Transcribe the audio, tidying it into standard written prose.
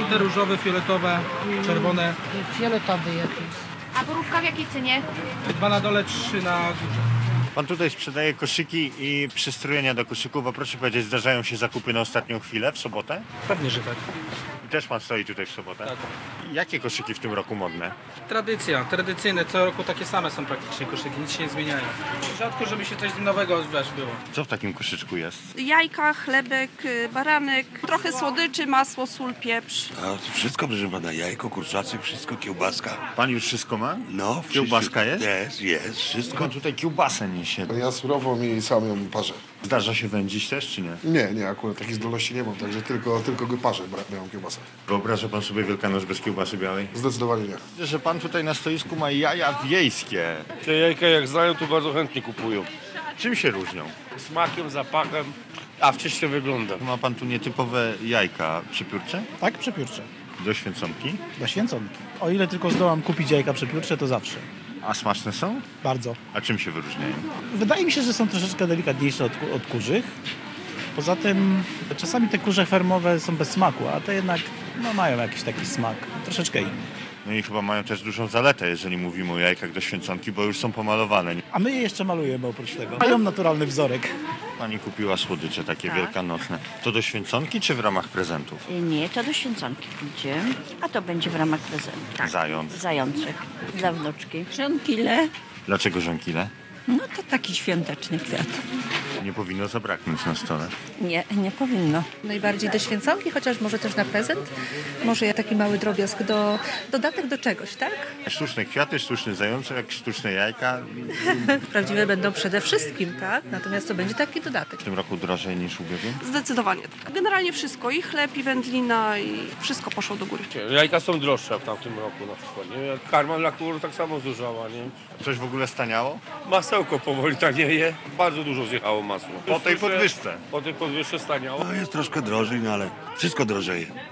żółte, różowe, fioletowe, czerwone. Fioletowy jakiś. A borówka w jakiej cenie? 2 na dole, 3 na górze. Pan tutaj sprzedaje koszyki i przystrojenia do koszyków, a proszę powiedzieć, zdarzają się zakupy na ostatnią chwilę w sobotę? Pewnie, że tak. I też pan stoi tutaj w sobotę? Tak. Jakie koszyki w tym roku modne? Tradycja, tradycyjne, co roku takie same są praktycznie koszyki, nic się nie zmieniają. Rzadko, żeby się coś nowego było. Co w takim koszyczku jest? Jajka, chlebek, baranek, trochę słodyczy, masło, sól, pieprz. A to wszystko, proszę pana, jajko, kurczaczek, wszystko, kiełbaska. Pan już wszystko ma? No, Kiełbaska jest? Jest, wszystko. Pan tutaj kiełbasę niesie. Ja surową i sam ją parzę. Zdarza się wędzić też, czy nie? Nie, akurat takiej zdolności nie mam, także tylko go parzę, miałem kiełbasę. Wyobraża pan sobie Wielkanoc bez kiełbasy białej? Zdecydowanie nie. Widzę, że pan tutaj na stoisku ma jaja wiejskie. Te jajka jak znają, to bardzo chętnie kupują. Czym się różnią? Smakiem, zapachem, a wcześniej wygląda. Ma pan tu nietypowe jajka przepiórcze Tak, przepiórcze. do święconki. Do święconki. O ile tylko zdołam kupić jajka przepiórcze, to zawsze. A smaczne są? Bardzo. A czym się wyróżniają? Wydaje mi się, że są troszeczkę delikatniejsze od kurzych. Poza tym czasami te kurze fermowe są bez smaku, a te jednak mają jakiś taki smak, troszeczkę inny. No i chyba mają też dużą zaletę, jeżeli mówimy o jajkach do święconki, bo już są pomalowane. A my je jeszcze malujemy oprócz tego. Mają naturalny wzorek. Pani kupiła słodycze takie wielkanocne. To do święconki czy w ramach prezentów? Nie, to do święconki pójdzie, a to będzie w ramach prezentu. Zając. Zajączek dla wnuczki. Żonkile. Dlaczego żonkile? No to taki świąteczny kwiat. Nie powinno zabraknąć na stole. Nie powinno. Najbardziej do święconki, chociaż może też na prezent. Może taki mały drobiazg dodatek do czegoś, tak? Sztuczne kwiaty, sztuczny zajączek, sztuczne jajka. Prawdziwe będą przede wszystkim, tak? Natomiast to będzie taki dodatek. W tym roku drożej niż w ubiegłym? Zdecydowanie tak. Generalnie wszystko, i chleb, i wędlina, i wszystko poszło do góry. Jajka są droższe w tamtym roku na przykład. Nie? Karma dla kur tak samo zużała. Nie? Coś w ogóle staniało? Masełko powoli tanieje. Bardzo dużo zjechało masło. Po tej podwyżce. Po tej podwyżce staniało. No jest troszkę drożej, no ale wszystko drożeje.